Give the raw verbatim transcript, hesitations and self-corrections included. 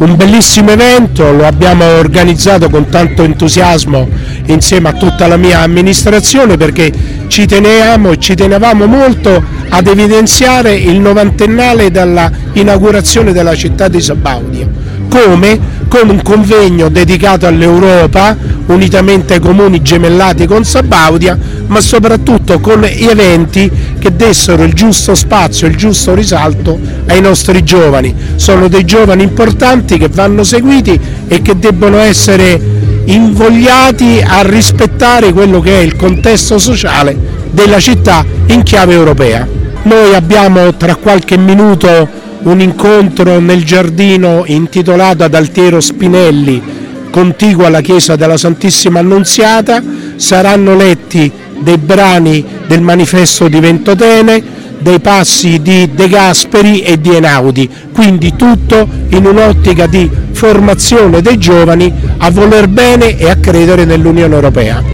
un bellissimo evento, lo abbiamo organizzato con tanto entusiasmo insieme a tutta la mia amministrazione, perché ci teniamo e ci tenevamo molto ad evidenziare il novantennale dalla inaugurazione della città di Sabaudia, come con un convegno dedicato all'Europa, unitamente ai comuni gemellati con Sabaudia, ma soprattutto con eventi che dessero il giusto spazio, il giusto risalto ai nostri giovani. Sono dei giovani importanti che vanno seguiti e che debbono essere invogliati a rispettare quello che è il contesto sociale della città in chiave europea. Noi abbiamo tra qualche minuto un incontro nel giardino intitolato ad Altiero Spinelli, contiguo alla chiesa della Santissima Annunziata. Saranno letti dei brani del manifesto di Ventotene, dei passi di De Gasperi e di Einaudi, quindi tutto in un'ottica di formazione dei giovani a voler bene e a credere nell'Unione Europea.